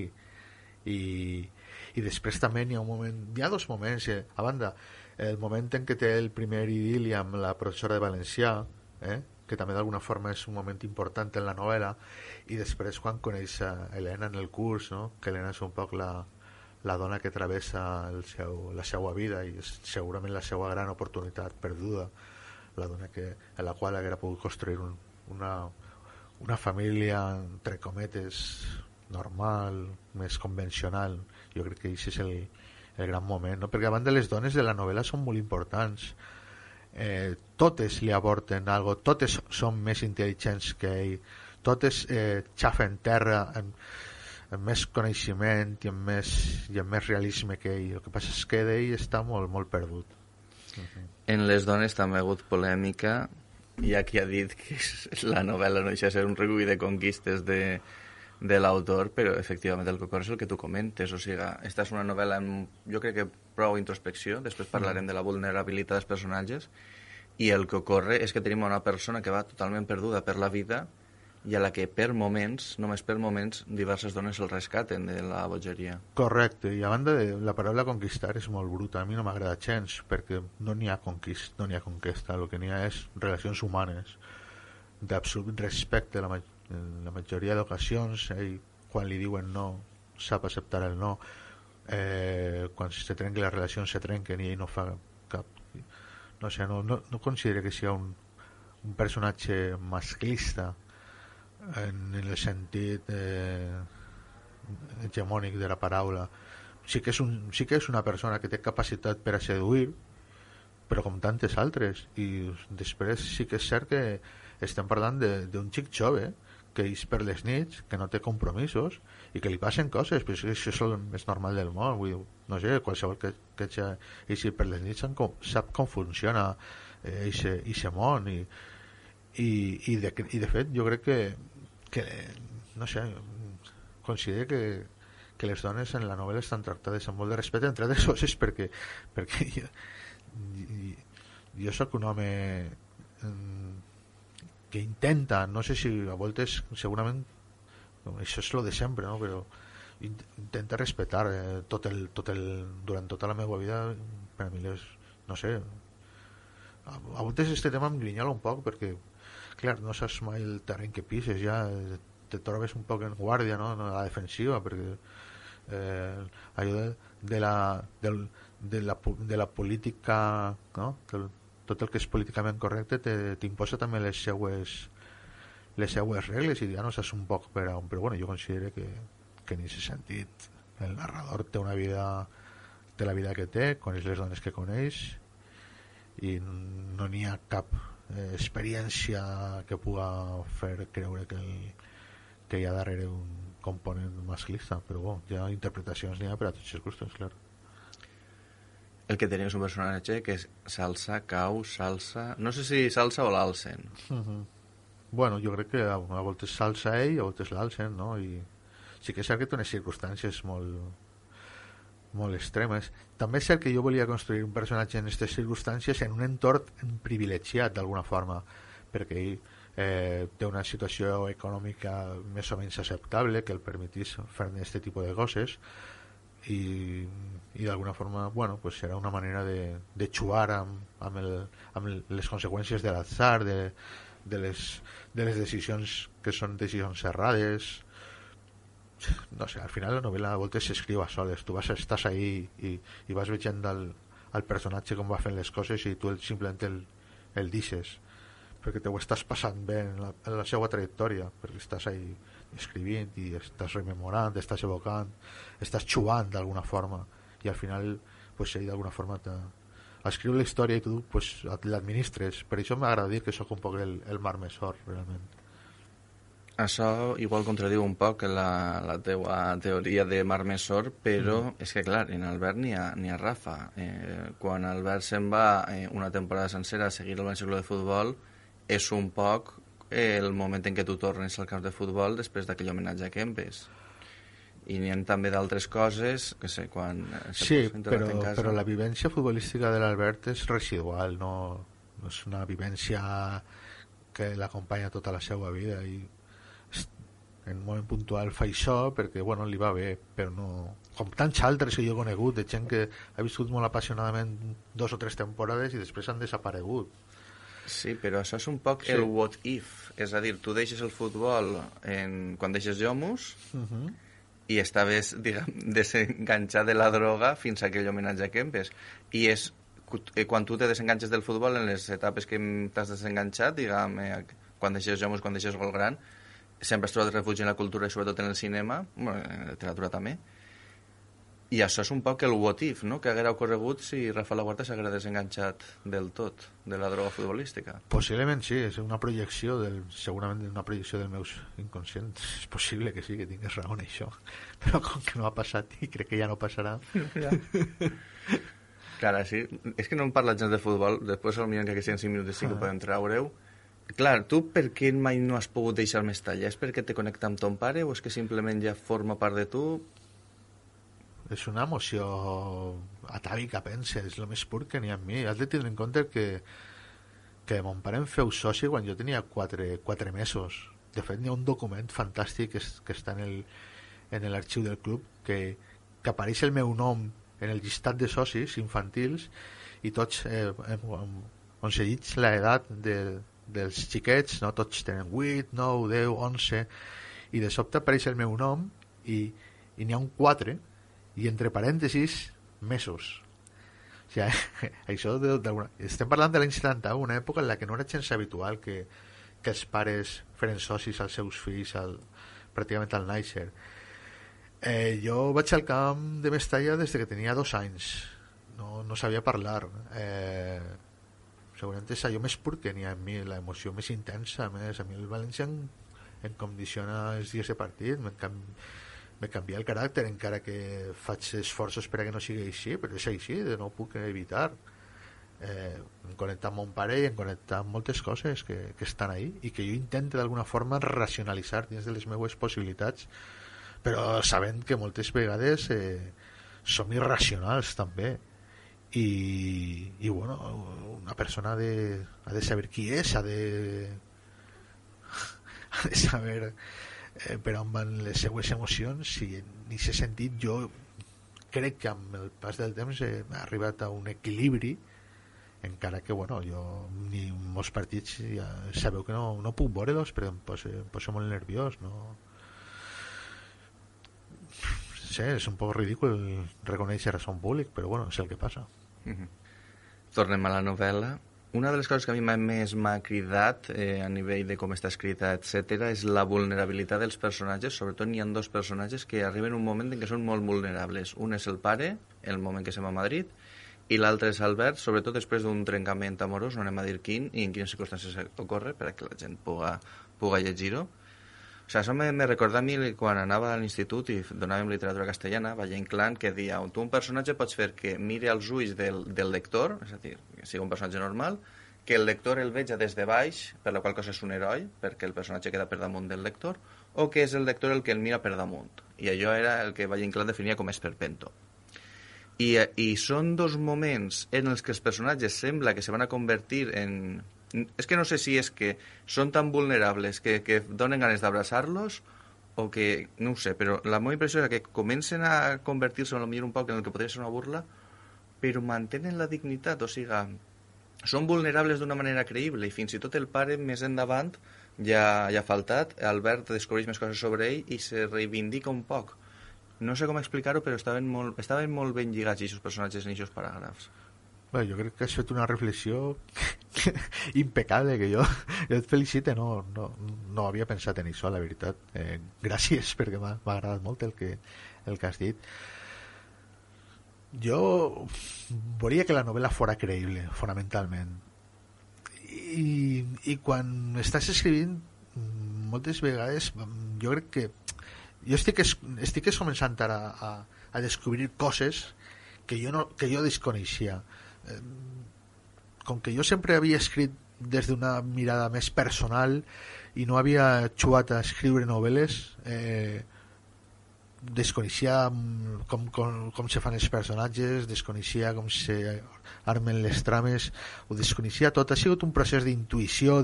I després també hi ha dos moments, a banda, el moment en què té el primer idili amb la professora de valencià, que també d'alguna forma és un moment important en la novel·la, i després quan coneix a Helena en el curs, no? Que Helena és un poc la dona que travessa la seva vida i és segurament la seva gran oportunitat perduda, la dona en la qual haguera pogut construir una família entre cometes normal, més convencional. Jo crec que aquest és el gran moment, no? Perquè a banda les dones de la novel·la són molt importants, totes li aporten algo, totes són més intel·ligents que ell, totes xafen terra amb més coneixement i amb més realisme que ell. El que passa és que d'ell està molt, molt perdut. En les dones també ha hagut polèmica. Hi ha qui ha dit que la novel·la no deixa de ser un recull de conquistes de l'autor, però efectivament el que ocorre és el que tu comentes. O sigui, esta és una novel·la amb, jo crec que prou introspecció, després parlarem de la vulnerabilitat dels personatges, i el que ocorre és que tenim una persona que va totalment perduda per la vida i a la que per moments, només per moments, diverses dones el rescaten de la bogeria. Correcte, i a banda de la paraula conquistar és molt bruta, a mi no m'agrada gens, perquè no n'hi ha conquista, el que n'hi ha és relacions humanes d'absolut respecte. La majoria d'ocasions ell, quan li diuen no, sap acceptar el no, quan se trenquen les relacions se trenquen i ell no fa cap, no sé, no considero que sigui un personatge masclista en el sentit hegemònic de la paraula. Sí que és una persona que té capacitat per a seduir, però com tantes altres, i després sí que és cert que estem parlant d'un xic jove que és per les nits, que no té compromisos i que li passen coses, però això és el més normal del món. Vull dir, no sé, qualsevol que eixi per les nits sap com funciona eixe món i de fet jo crec que no sé, considero que les dones en la novel·la estan tractades amb molt de respecte, entre altres coses perquè jo sóc un home que intenta, no sé si a voltes segurament això és lo de sempre, no? Però intenta respectar durant tota la meva vida. Per a mi no sé, a voltes este tema em grinyola un poc perquè clar, no saps mai el terreny que pises, ja te trobes un poc en guàrdia, no? A la defensiva, perquè allò de la política, no? Tot el que és políticament correcte t'imposa també les seues regles i ja no saps un poc per on, però bueno, jo considero que en aquest sentit el narrador té la vida que té, coneix les dones que coneix i no n'hi ha cap experiència que puga fer creure que hi ha darrere un component masclista, però bueno, hi ha interpretacions, n'hi ha per a tots els gustos, clar. El que tenim és un personatge que és salsa, cau, salsa... No sé si salsa o l'alcen. Bueno, jo crec que a voltes salsa ell i a voltes l'alcen, no? I sí que és cert que té unes circumstàncies molt extremes. També és cert que jo volia construir un personatge en aquestes circumstàncies en un entorn privilegiat d'alguna forma, perquè ell té una situació econòmica més o menys acceptable que el permetís fer aquest tipus de coses i d'alguna forma, bueno, pues serà una manera de xuar amb les conseqüències de l'atzar, de les decisions que són decisions errades. No sé, al final la novel·la a voltes s'escriu a soles, tu estàs ahí i vas veient el personatge com va fent les coses i tu simplement el deixes perquè te ho estàs passant bé en la seva trajectòria, perquè estàs ahí escrivint i estàs rememorant, estàs evocant, estàs xuvant d'alguna forma i al final pues, ell d'alguna forma escriu la història i tu pues, l'administres. Per això m'agrada dir que sóc un poc el marmessor realment. Això igual contradiu un poc la teua teoria de Mar Mesor, però és que, clar, en Albert ni a Rafa. Quan Albert se'n va una temporada sencera a seguir el València Club de Futbol, és un poc el moment en què tu tornes al camp de futbol després d'aquell homenatge a Kempes. I n'hi ha també d'altres coses, que sé, quan... Sí, però la vivència futbolística de l'Albert és residual, no és una vivència que l'acompanya tota la seva vida i en un moment puntual fa això perquè bueno, li va bé, però no, com tants altres que jo he conegut de gent que ha viscut molt apassionadament 2 o 3 temporades i després han desaparegut. Sí, però això és un poc el what if, és a dir, tu deixes el futbol quan deixes Jomus i estaves, diguem, desenganxat de la droga fins a aquell homenatge a Kempes, i és quan tu te desenganxes del futbol en les etapes que t'has desenganxat, diguem, quan deixes Jomus, quan deixes Gol Gran, sempre has trobat refugi en la cultura i sobretot en el cinema, bueno, en la literatura també, i això és un poc el what if, no?, que haguera ocorregut si Rafa Laguarta s'haguera desenganxat del tot de la droga futbolística. Possiblement sí, és una projecció segurament una projecció del meu inconscient. És possible que sí, que tingués raó en això, però com que no ha passat i crec que ja no passarà. Ja. Clar, sí, és que no hem parlat gens de futbol, després potser que siguin 5 minuts sí que podem treure-ho. Clar, tu per què mai no has pogut deixar Mestalla? És perquè te connecta amb ton pare o és que simplement ja forma part de tu? És una emoció atàvica, pensa, és el més pur que n'hi ha amb mi. Has de tenir en compte que mon pare em feu soci quan jo tenia 4 mesos. De fet, n'hi ha un document fantàstic que està en l'arxiu del club que apareix el meu nom en el llistat de socis infantils i tots on se llitja l'edat dels xiquets, no? Tots tenen 8, 9, 10, 11 i de sobte apareix el meu nom i n'hi ha un 4 i entre parèntesis mesos. O sigui, això estem parlant de l'any 71, una època en la que no era gens habitual que els pares feren socis als seus fills pràcticament al nàixer. Jo vaig al camp de Mestalla des que tenia 2 anys, no sabia parlar. Segurament és allò més pur que n'hi ha en mi, l'emoció més intensa. A mi el València em condiciona els dies de partit, me canvia el caràcter, encara que faig esforços per a que no sigui així, però és així, no ho puc evitar. Em connecta amb mon pare i em connecta amb moltes coses que estan ahí i que jo intento d'alguna forma racionalitzar dins de les meves possibilitats, però sabent que moltes vegades som irracionals també. I bueno, una persona ha de saber qui és, ha de saber per on van les seues emocions, i en aquest sentit jo crec que amb el pas del temps he arribat a un equilibri, encara que bueno, jo ni molts partits ja sabeu que no puc veure-los perquè em poso molt nerviós, no sé, és un poc ridícul reconèixer això en públic, però bueno, és el que passa. Tornem a la novel·la. Una de les coses que a mi més m'ha cridat a nivell de com està escrita, etc., és la vulnerabilitat dels personatges. Sobretot n'hi ha 2 personatges que arriben un moment en què són molt vulnerables. Un és el pare, el moment que se'n va a Madrid, i l'altre és Albert, sobretot després d'un trencament amorós, no anem a dir quin i en quines circumstàncies ocorre, perquè la gent puga llegir-ho. O sigui, això me recorda a mi quan anava a l'institut i donàvem literatura castellana, Valle Inclán, que deia, tu un personatge pots fer que miri als ulls del lector, és a dir, que sigui un personatge normal, que el lector el veja des de baix, per la qual cosa és un heroi, perquè el personatge queda per damunt del lector, o que és el lector el que el mira per damunt. I allò era el que Valle Inclán definia com esperpento. I són 2 moments en els que els personatges sembla que se van a convertir en... És que no sé si és que són tan vulnerables que donen ganes d'abraçar-los o que, no ho sé, però la meva impressió és que comencen a convertir-se potser un poc en el que podria ser una burla, però mantenen la dignitat, o sigui, són vulnerables d'una manera creïble i fins i tot el pare més endavant ja ha faltat, Albert descobreix més coses sobre ell i se reivindica un poc. No sé com explicar-ho, però estaven molt ben lligats aquests personatges en aquests paràgrafs. Bé, jo crec que has fet una reflexió impecable, que jo et felicite, no havia pensat en això, la veritat. Gràcies, perquè m'ha agradat molt el que has dit. Jo volia que la novel·la fora creïble, fonamentalment. I quan estàs escrivint moltes vegades jo crec que jo estic començant ara a descobrir coses que jo desconeixia. Com que jo sempre havia escrit des d'una mirada més personal i no havia jugat a escriure novel·les, desconeixia com se fan els personatges, desconeixia com se armen les trames, ho desconeixia tot. Ha sigut un procés d'intuïció,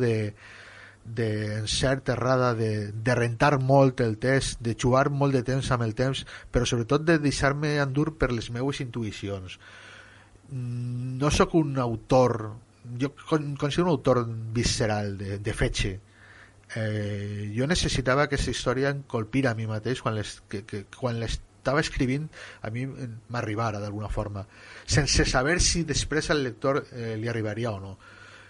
d'encert errada, de rentar molt el text, de jugar molt de temps amb el temps, però sobretot de deixar-me endur per les meues intuïcions. No sóc un autor, jo considero un autor visceral, de fetge. Jo necessitava que aquesta història em colpira a mi mateix quan l'estava escrivint, a mi m'arribara d'alguna forma, sense saber si després al lector li arribaria o no.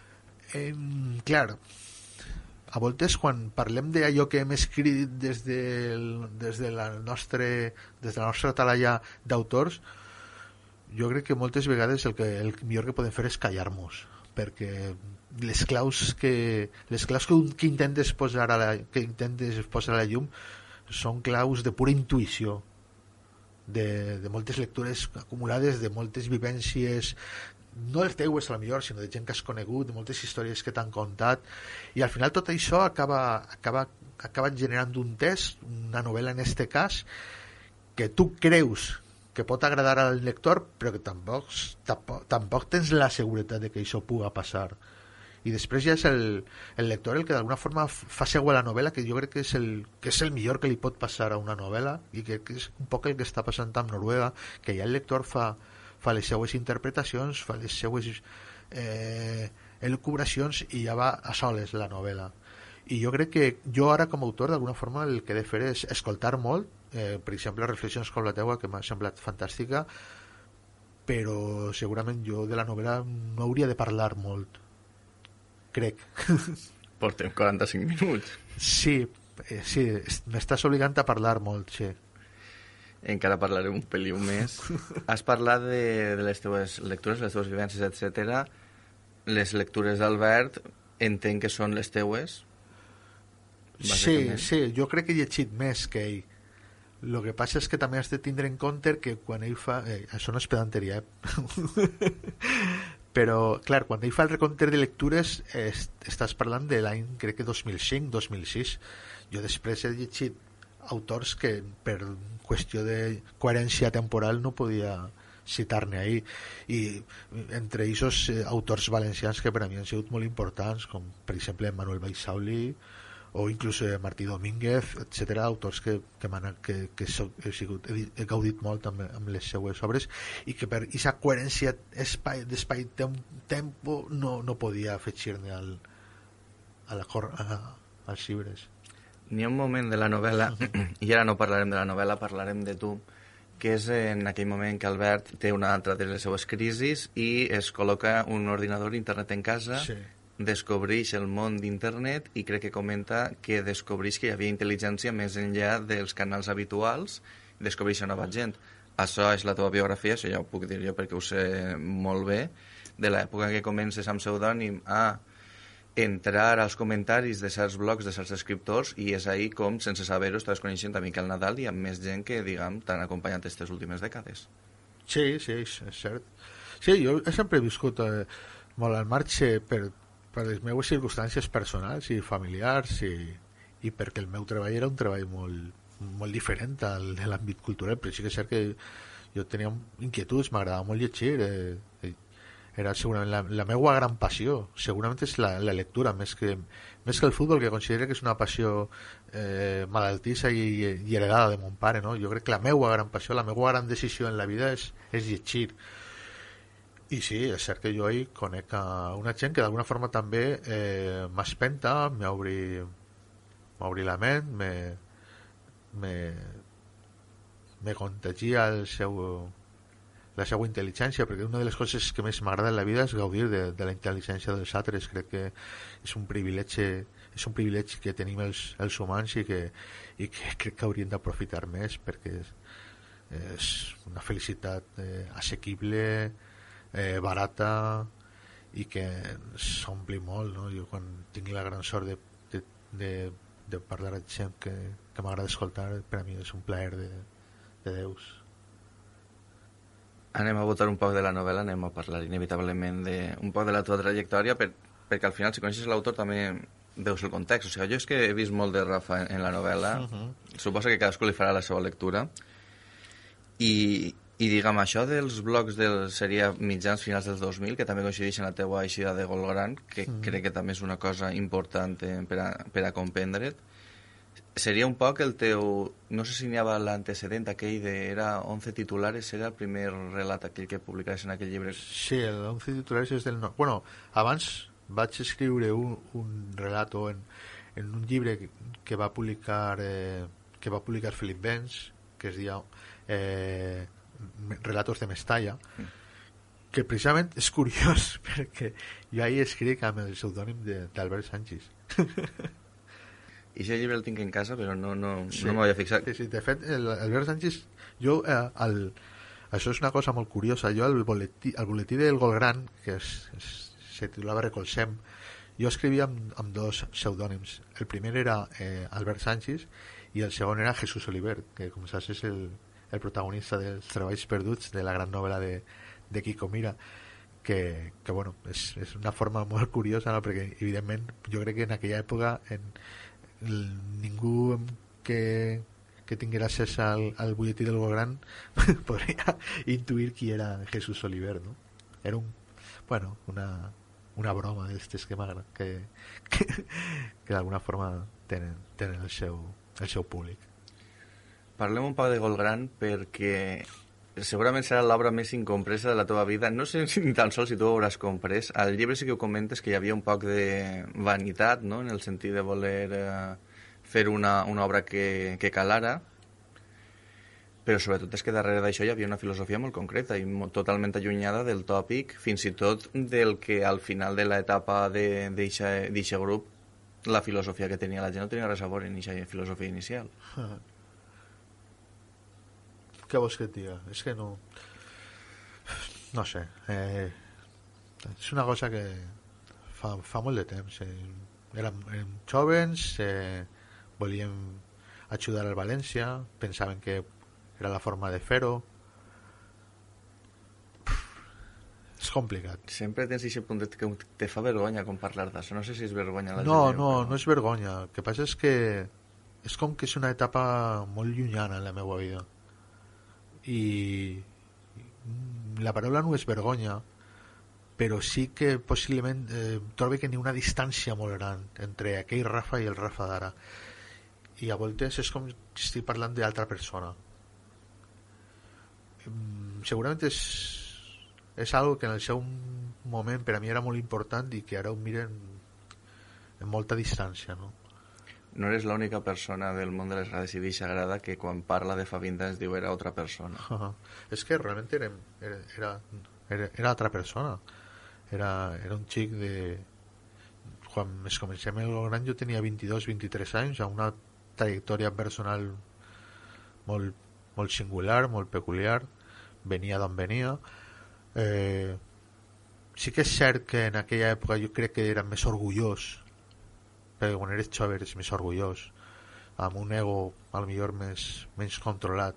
Clar, a voltes quan parlem d'allò que hem escrit des de la nostra talalla d'autors, jo crec que moltes vegades el millor que podem fer és callar-nos, perquè les claus que intentes posar a la llum són claus de pura intuïció, de moltes lectures acumulades, de moltes vivències, no les teues a la millor, sinó de gent que has conegut, de moltes històries que t'han contat, i al final tot això acaba generant un text, una novel·la en este cas, que tu creus que pot agradar al lector, però que tampoc tens la seguretat de que això puga passar. I després ja és el lector el que d'alguna forma fa seua la novel·la, que jo crec que és el millor que li pot passar a una novel·la, i que és un poc el que està passant amb Noruega, que ja el lector fa les seues interpretacions, fa les seues elucubracions, i ja va a soles la novel·la. I jo crec que jo ara com a autor d'alguna forma el que he de fer és escoltar molt, per exemple reflexions com la teua, que m'ha semblat fantàstica, però segurament jo de la novel·la no hauria de parlar molt, crec. Portem 45 minuts. Sí, m'estàs obligant a parlar molt, sí. Encara parlaré un peliu més. Has parlat de les teves lectures, les teves vivències, etc. Les lectures d'Albert entenc que són les teues? Sí, jo crec que he llegit més que ell. El que passa és que també has de tindre en compte que quan ell fa... això no és pedanteria, però, clar, quan ell fa el recompte de lectures estàs parlant de l'any, crec que 2005-2006. Jo després he llegit autors que per qüestió de coherència temporal no podia citar-ne ahir, i entre ells autors valencians que per a mi han sigut molt importants, com per exemple Manuel Baixauli o inclús Martí Domínguez, etc., autors que he gaudit molt amb les seues obres, i que per aquesta coherència d'espai-tempo no podia afegir-ne als llibres. N'hi ha un moment de la novel·la, i ara no parlarem de la novel·la, parlarem de tu, que és en aquell moment que Albert té una altra de les seues crisis i es col·loca un ordinador internet en casa, sí. Descobreix el món d'internet i crec que comenta que descobreix que hi havia intel·ligència més enllà dels canals habituals, descobreix nova gent. Això és la teva biografia, això ja ho puc dir jo perquè ho sé molt bé, de l'època que comences amb pseudònim a entrar als comentaris de certs blogs de certs escriptors, i és ahir com, sense saber-ho, estaves coneixent a Miquel Nadal i amb més gent que, diguem, t'han acompanyat aquestes últimes dècades. Sí, és cert. Sí, jo he sempre viscut molt al marge per les meves circumstàncies personals i familiars, i perquè el meu treball era un treball molt diferent al de l'àmbit cultural, però sí que és cert que jo tenia inquietuds, m'agradava molt llegir, era segurament la meva gran passió, segurament és la lectura, més que el futbol, que considero que és una passió malaltissa i heredada de mon pare, no? Jo crec que la meva gran passió, la meva gran decisió en la vida és llegir. I sí, és cert que jo hi conec a una gent que d'alguna forma també m'espenta, m'obri la ment, me contagia la seva intel·ligència, perquè una de les coses que més m'agrada en la vida és gaudir de la intel·ligència dels altres. Crec que és un privilegi que tenim els humans, i que crec que hauríem d'aprofitar més, perquè és una felicitat assequible, barata, i que s'ompli molt, no? Jo quan tingui la gran sort de de parlar amb gent que m'agrada escoltar, per a mi és un plaer de Deus. Anem a votar un poc de la novel·la, anem a parlar inevitablement un poc de la teva trajectòria, perquè al final, si coneixes l'autor, també veus el context. O sigui, jo és que he vist molt de Rafa en la novel·la, suposo que cadascú li farà la seva lectura, i diguem, això dels blogs seria mitjans finals dels 2000, que també coincideixen la teua eixida de Golgran, que crec que també és una cosa important per a comprendre't. Seria un poc el teu... No sé si n'hi havia l'antecedent aquell era 11 titulares, era el primer relat aquell que publicaves en aquell llibre. Sí, el 11 titulares és del... Bueno, abans vaig escriure un relato en un llibre que va publicar Felip Bens, que es deia Relatos de Mestalla, que precisament és curiós perquè jo ahir escric amb el pseudònim d'Albert Sánchez. I aquest llibre el tinc en casa, però no m'havia fixat. Sí, de fet, Albert Sánchez, jo, això és una cosa molt curiosa, jo el boletí del Golgran, que se titulava Recolzem, jo escrivia amb dos pseudònims. El primer era Albert Sánchez i el segon era Jesús Oliver, que com saps és el protagonista dels Treballs Perduts, de la gran novel·la de Quico Mira, que bueno, és una forma molt curiosa, no? Perquè evidentment jo crec que en aquella època ningú que tinguera accés al butlletí del Golgran podria intuir qui era Jesús Oliver, no? Era una broma d'estes que m'agrada, que d'alguna forma tenen el seu públic. Parlem un poc de Golgran perquè segurament serà l'obra més incompresa de la teva vida. No sé ni tan sols si tu ho hauràs comprès. Al llibre sí que ho comentes que hi havia un poc de vanitat, no?, en el sentit de voler fer una obra que calara, però sobretot és que darrere d'això hi havia una filosofia molt concreta i totalment allunyada del tòpic, fins i tot del que al final de l'etapa d'eixe grup la filosofia que tenia la gent no tenia res a veure en eixa filosofia inicial. Què vols que et diga? És que no sé, és una cosa que fa molt de temps, érem jovens, volíem ajudar al València, pensaven que era la forma de fer-ho. És complicat. Sempre tens aquest punt que te fa vergonya com parlar d'això. No sé si és vergonya. No és vergonya. El que passa és que és com que és una etapa molt llunyana en la meva vida. I la paraula no és vergonya, però sí que possiblement trobo que n'hi ha una distància molt gran entre aquell Rafa i el Rafa d'ara, i a voltes és com si estic parlant d'altra persona. Segurament és algo que en el seu moment per a mi era molt important i que ara ho miren en molta distància, no? No eres l'única persona del món de les rades i d'eixa grada que quan parla de fa 20 anys diu era altra persona. És que realment era altra persona. Era un xic de... Quan es comencem el Golgran jo tenia 22-23 anys, amb una trajectòria personal molt, molt singular, molt peculiar, venia d'on venia. Sí que és cert que en aquella època jo crec que era més orgullós, perquè quan eres jove eres més orgullós, amb un ego potser menys controlat,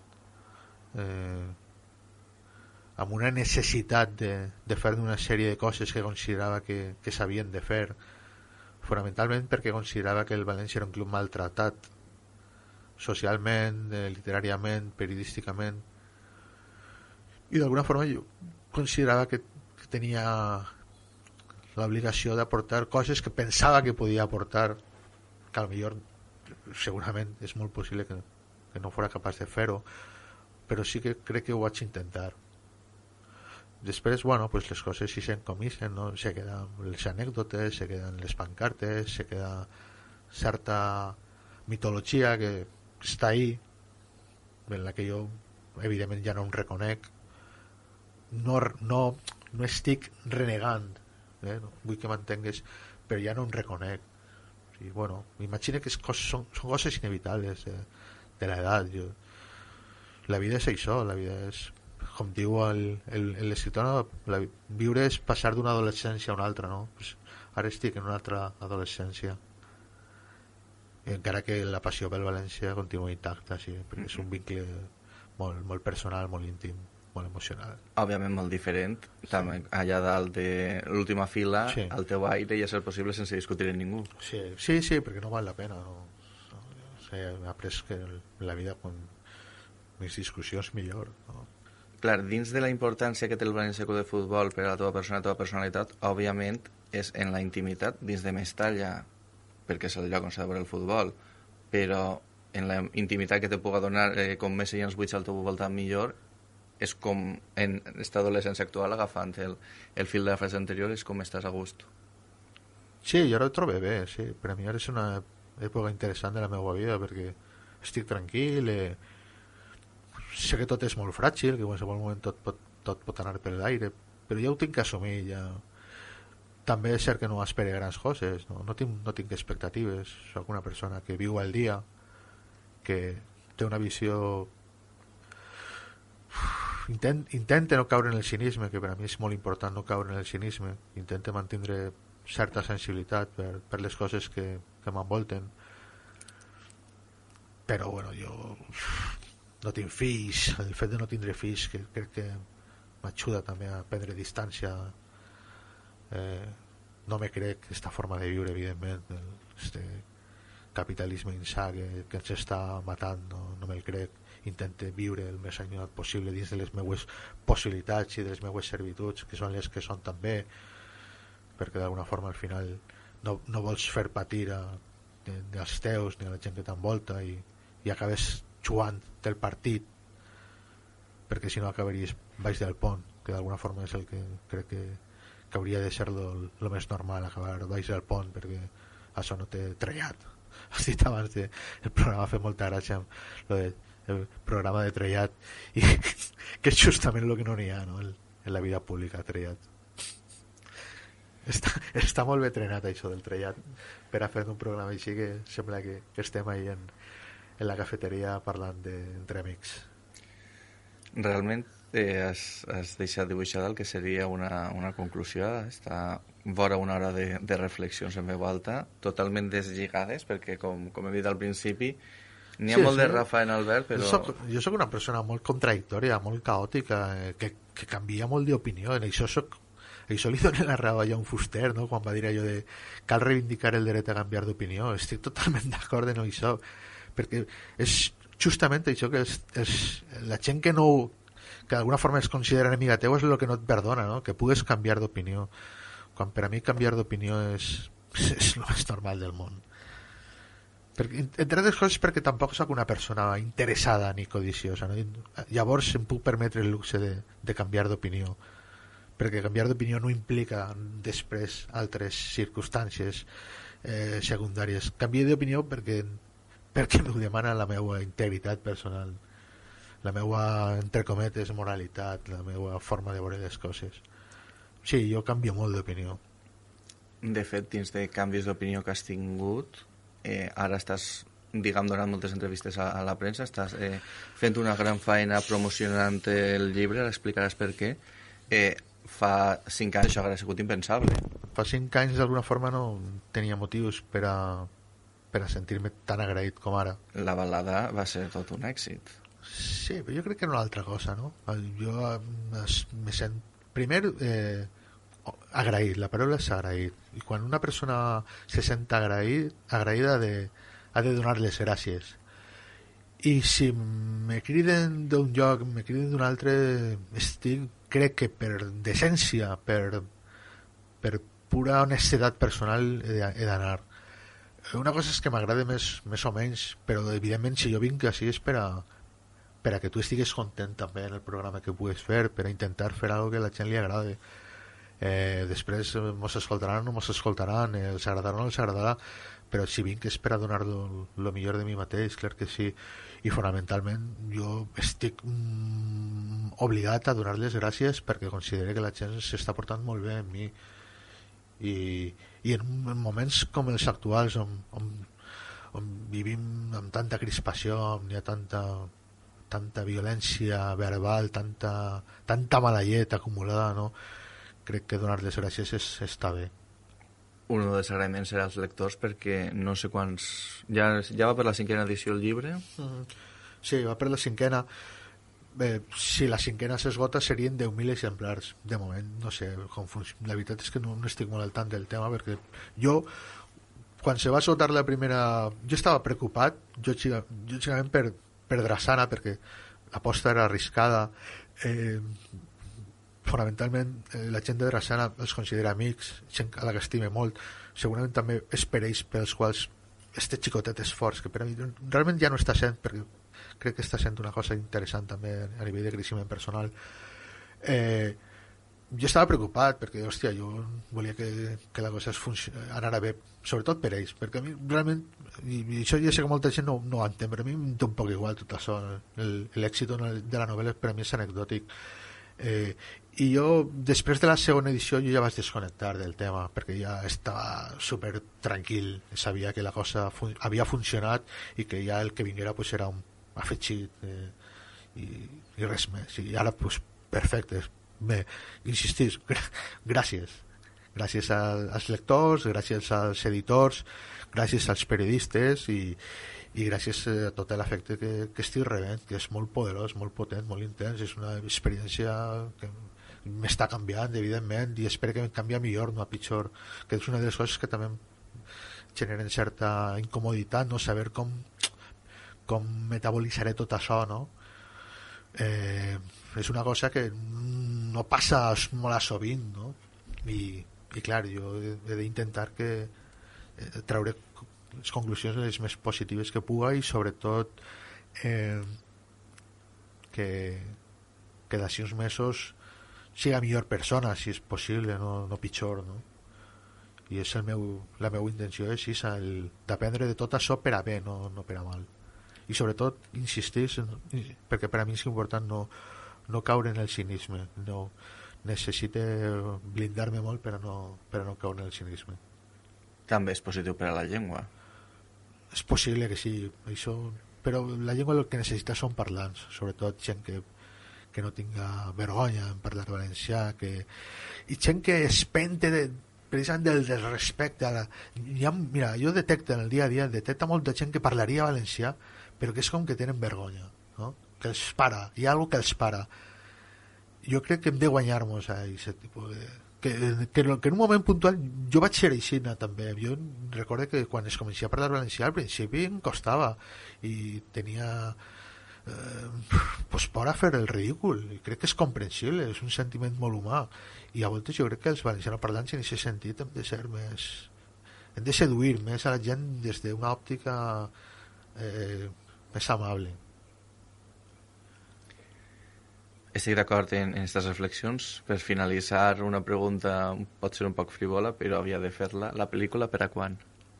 amb una necessitat de fer una sèrie de coses que considerava que s'havien de fer, fonamentalment perquè considerava que el València era un club maltratat socialment, literàriament, periodísticament, i d'alguna forma jo considerava que tenia l'obligació d'aportar coses que pensava que podia aportar, que potser segurament és molt possible que no fos capaç de fer-ho, però sí que crec que ho vaig intentar. Després, bueno, pues les coses sí s'encomisen, no? Se queden les anècdotes, se queden les pancartes, se queda certa mitologia que està ahí, en la que jo evidentment ja no em reconec. No estic renegant, no vull que m'entengues, però ja no em reconec. O sigui, bueno, m'imagino que són coses inevitables de l'edat. La vida és això, la vida és, com diu l'escriptor, no? Viure és passar d'una adolescència a una altra, no? Pues ara estic en una altra adolescència. encara que la passió pel València continua intacta, sí, perquè és un vincle molt, molt personal, molt íntim, molt emocional. Òbviament molt diferent, també allà dalt de l'última fila, Sí. al teu aire i a ser possible sense discutir amb ningú. Sí, perquè no val la pena. No? He après que la vida quan més discussions millor. No? Clar, dins de la importància que té el València Club de Futbol per a la teva persona i la teva personalitat, òbviament és en la intimitat dins de Mestalla, perquè és el lloc on s'ha de veure el futbol, però en la intimitat que te puga donar com més seients buits al teu voltant millor, és com en esta adolescència actual, agafant el fil de la frase anterior, és com estàs a gust. Sí, jo ara ho trobo bé, sí. Per a mi ara és una època interessant de la meva vida, perquè estic tranquil, sé que tot és molt fràgil, que en qualsevol moment tot pot anar per l'aire, però ja ho tinc que assumir, ja. També és cert que no espero grans coses, no tinc expectatives, soc una persona que viu al dia, que té una visió... Intenta no caure en el cinisme, que per a mi és molt important no caure en el cinisme, intenta mantenir certa sensibilitat per les coses que m'envolten, però bueno, jo no tinc fills, el fet de no tindre fills que crec que m'ajuda també a prendre distància. No me crec aquesta forma de viure, evidentment, este capitalisme insà que ens està matant, no me'l crec. Intente viure el més allunyat possible dins de les meues possibilitats i de les meues servituds, que són les que són també, perquè d'alguna forma al final no vols fer patir ni als teus ni a la gent que t'envolta i acabes jugant el partit, perquè si no acabaries baix del pont, que d'alguna forma és el que crec que hauria de ser lo més normal, acabar baix del pont, perquè això no té trellat. Has dit abans el programa fa molta gràcia lo de el programa de trellat, i que és justament el que no n'hi ha, no? En la vida pública, trellat. Està molt bé trenat això del trellat per a fer un programa així, que sembla que estem ahí en la cafeteria parlant entre amics. Realment has deixat dibuixada el que seria una conclusió. Està vora una hora de reflexions en veu alta, totalment deslligades, perquè com he dit al principi, n'hi ha molt de Rafa en Albert, però... Jo soc una persona molt contradictòria, molt caòtica, que canvia molt d'opinió. En això li dona la raó a Jon Fuster, no? Quan va dir allò de cal reivindicar el dret a canviar d'opinió. Estic totalment d'acord en això, perquè és justament això que la gent que d'alguna forma es considera enemiga teu és el que no et perdona, no? Que pugues canviar d'opinió, quan per a mi canviar d'opinió és el més normal del món. Entre altres coses perquè tampoc soc una persona interessada ni codiciosa, no? Llavors em puc permetre el luxe de canviar d'opinió, perquè canviar d'opinió no implica després altres circumstàncies secundàries. Canviar d'opinió perquè m'ho demana la meva integritat personal, la meva, entre cometes, moralitat, la meva forma de veure les coses. Sí, jo canvio molt d'opinió. De fet, dins de canvis d'opinió que has tingut, ara estàs, diguem, donant moltes entrevistes a la premsa, estàs fent una gran feina promocionant el llibre, ara explicaràs per què. Fa 5 anys això hauria sigut impensable. Fa 5 anys d'alguna forma no tenia motius per a sentir-me tan agraït com ara. La balada va ser tot un èxit. Sí, però jo crec que era una altra cosa, no? Jo me sent... Primer, agraït, la paraula és agraït, i quan una persona se sent agraïda ha de donar les gràcies, i si me criden d'un lloc, me criden d'un altre, crec que per decència, per pura honestedat personal he d'anar. Una cosa és que m'agrada més o menys, però evidentment si jo vinc així és per a que tu estigues content també en el programa que pugues fer, per a intentar fer alguna que a la gent li agrade. Després mos escoltaran o no mos escoltaran, els agradarà o no els agradarà, però si vinc és per a donar lo millor de mi mateix, clar que sí, i fonamentalment jo estic obligat a donar les gràcies perquè considero que la gent s'està portant molt bé amb mi, i en moments com els actuals on vivim amb tanta crispació, on hi ha tanta violència verbal, tanta mala llet acumulada, no? Crec que donar les gràcies està bé. un dels agraïments serà als lectors perquè no sé quants... Ja va per la 5ª edició el llibre? Sí, va per la 5ª. Si la 5ª s'esgota serien 10.000 exemplars de moment, no sé com funciona. La veritat és que no estic molt al tant del tema, perquè jo quan se va esgotar la primera jo estava preocupat lògicament per Drassana, perquè l'aposta era arriscada. Fonamentalment la gent de Drassana els considera amics, gent a la que estime molt, segurament també és per ells pels quals este xicotet és fort, que per a mi realment ja no està sent, perquè crec que està sent una cosa interessant també a nivell de creixement personal. Jo estava preocupat perquè, hòstia, jo volia que la cosa anara bé, sobretot per ells, perquè a mi realment, i això ja sé que molta gent no ho entén, però a mi em té un poc igual tot això. L'èxit de la novel·la per a mi és anecdòtic. I jo, després de la segona edició, jo ja vaig desconnectar del tema, perquè ja estava super tranquil, sabia que la cosa havia funcionat i que ja el que vinguera pues, era un afegit i res més. I ara, pues, perfecte. Bé, insistís, gràcies als lectors, gràcies als editors, gràcies als periodistes i gràcies a tot l'efecte que estic rebent, que és molt poderós, molt potent, molt intens. És una experiència que m'està canviant, evidentment, i espero que em canvia millor, no a pitjor, que és una de les coses que també generen certa incomoditat, no saber com metabolitzaré tot això, no? És una cosa que no passa molt sovint, no? I clar, jo he d'intentar treure les conclusions les més positives que puga i sobretot que d'ací uns mesos siga millor persona, si és possible, no pitjor, no? I és la meva intenció és d'aprendre de tot això per a bé, no per a mal. I sobretot insistir, perquè per a mi és important no caure en el cinisme, no necessite blindar-me molt per a no caure en el cinisme. També és positiu per a la llengua. És possible que sí, això, però la llengua el que necessita són parlants, sobretot gent que no tinga vergonya en parlar valencià, i gent que es pente precisament del desrespecte. Mira, jo detecto en el dia a dia molta gent que parlaria valencià, però que és com que tenen vergonya, no? Que els para, hi ha alguna que els para. Jo crec que hem de guanyar-nos a aquest tipus de... Que en un moment puntual jo vaig ser així també. Jo recordo que quan es començava a parlar valencià al principi em costava i tenia por a fer el ridícul, i crec que és comprensible, és un sentiment molt humà, i a voltes jo crec que els valencianoparlants en aquest sentit hem de seduir més a la gent des d'una òptica més amable. Estic d'acord en aquestes reflexions. Per finalitzar, una pregunta pot ser un poc frívola, però havia de fer-la. La pel·lícula per a quan?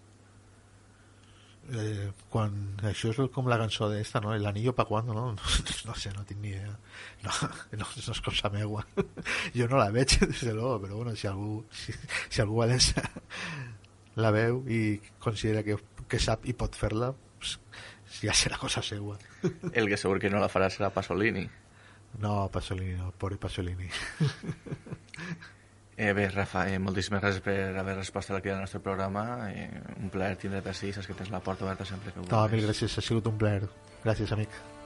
Quan això és com la cançó d'esta, no? El anillo pa cuando, no? No sé, no tinc ni idea. No és cosa meua. Jo no la veig, des de luego, però bueno, si algú valencià la veu i considera que sap i pot fer-la, pues, ja serà cosa seua. El que segur que no la farà serà Pasolini. No, Pasolini, no, pobre Pasolini. Bé, Rafa, moltíssimes gràcies per haver respost a la crida del nostre programa. Un plaer tindre't així, saps que tens la porta oberta sempre que vulguis. No, mil gràcies, ha sigut un plaer. Gràcies, amic.